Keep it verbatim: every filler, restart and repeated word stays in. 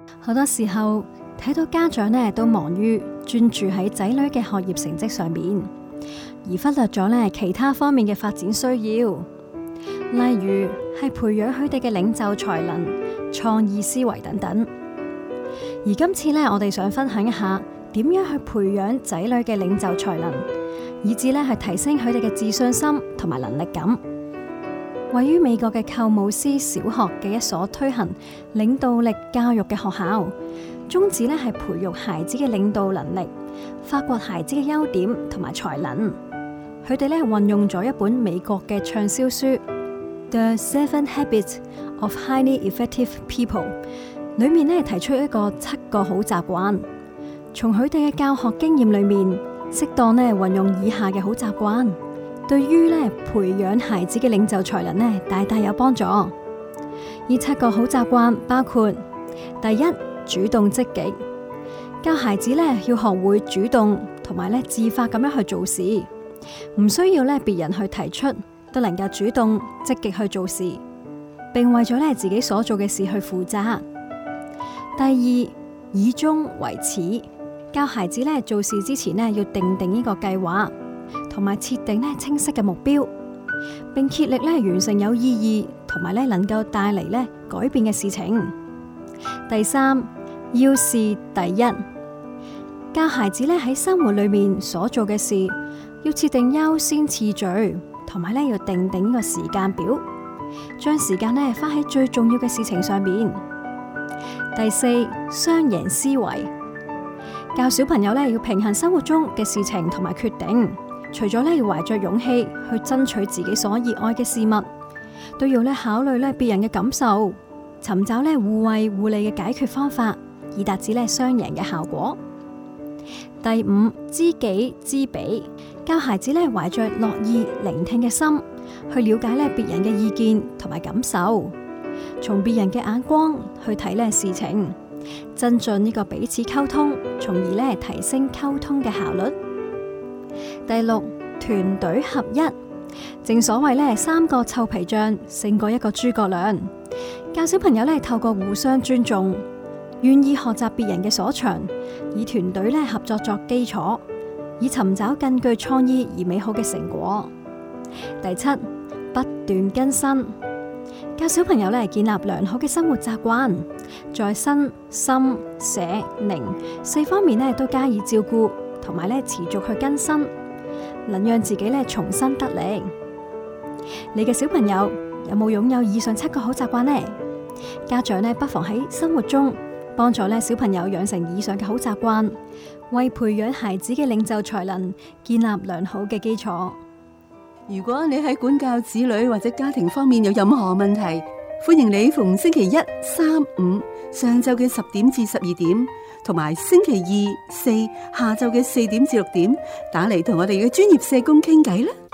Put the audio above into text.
好多時候睇到家長呢都忙於專注喺仔女嘅學業成績上面，而忽略咗呢其他方面嘅發展需要，例如係培養佢哋嘅領袖才能、創意思維等等。而今次呢，我哋想分享一下點樣去培養仔女嘅領袖才能，以至呢係提升佢哋嘅自信心同埋能力感。位於美國嘅寇姆斯小學嘅一所推行領導力教育嘅學校，宗旨呢係培育孩子嘅領導能力，發掘孩子嘅優點同埋才能。佢哋呢運用咗一本美國嘅暢銷書《The Seven Habits of Highly Effective People》，裏面呢提出一個七個好習慣。從佢哋嘅教學經驗裏面，適當呢運用以下嘅好習慣，對於呢培養孩子嘅領袖才能呢大大有幫助。呢七個好習慣包括：第一，主動積極，教孩子呢要學會主動同埋呢自發咁樣去做事，唔需要呢別人去提出，都能夠主動積極去做事，並為咗呢自己所做嘅事去負責。第二，以終為始，教孩子呢做事之前呢要定定呢個計劃，同埋設定呢清晰嘅目標，並竭力呢完成有意義同埋呢能夠帶嚟呢改變嘅事情。第三，要事第一，教孩子呢喺生活裏面所做嘅事要設定優先次序，同埋呢要定定呢個時間表，將時間呢花喺最重要嘅事情上面。第四，雙贏思維，教小朋友呢要平衡生活中嘅事情同埋決定，除咗呢要懷着勇氣去爭取自己所熱愛嘅事物，都要呢考慮呢別人嘅感受，尋找呢互惠互利嘅解決方法，以達至呢雙贏嘅效果。第五，知己知彼，教孩子呢懷着樂意聆聽嘅心，去了解呢別人嘅意見同埋感受，從別人嘅眼光去睇呢事情，增進呢個彼此溝通，從而呢提升溝通嘅效率。第六，團隊合一，正所謂呢三個臭皮匠勝過一個諸葛亮，教小朋友呢透過互相尊重，願意學習別人嘅所長，以團隊呢合作作基礎，以尋找更具創意而美好嘅成果。第七，不斷更新，教小朋友呢建立良好嘅生活習慣，在身心社靈四方面呢都加以照顧，同埋呢持續去更新，能讓自己呢重新得力。你嘅小朋友有冇擁有以上七個好習慣呢？家長呢不妨喺生活中幫助呢小朋友養成以上嘅好習慣，為培養孩子嘅領袖才能建立良好嘅基礎。 如果你喺管教子女或者家庭方面有任何問題，歡迎你逢星期一、三、五上晝嘅十點至十二點，同埋星期二、四下晝嘅四點至六點打嚟同我哋嘅專業社工傾偈啦。